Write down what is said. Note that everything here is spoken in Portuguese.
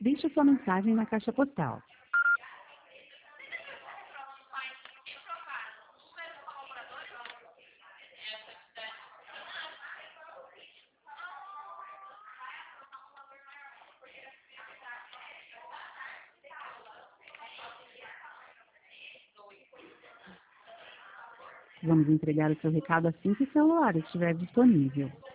Deixe sua mensagem na caixa postal. Vamos entregar o seu recado assim que o celular estiver disponível.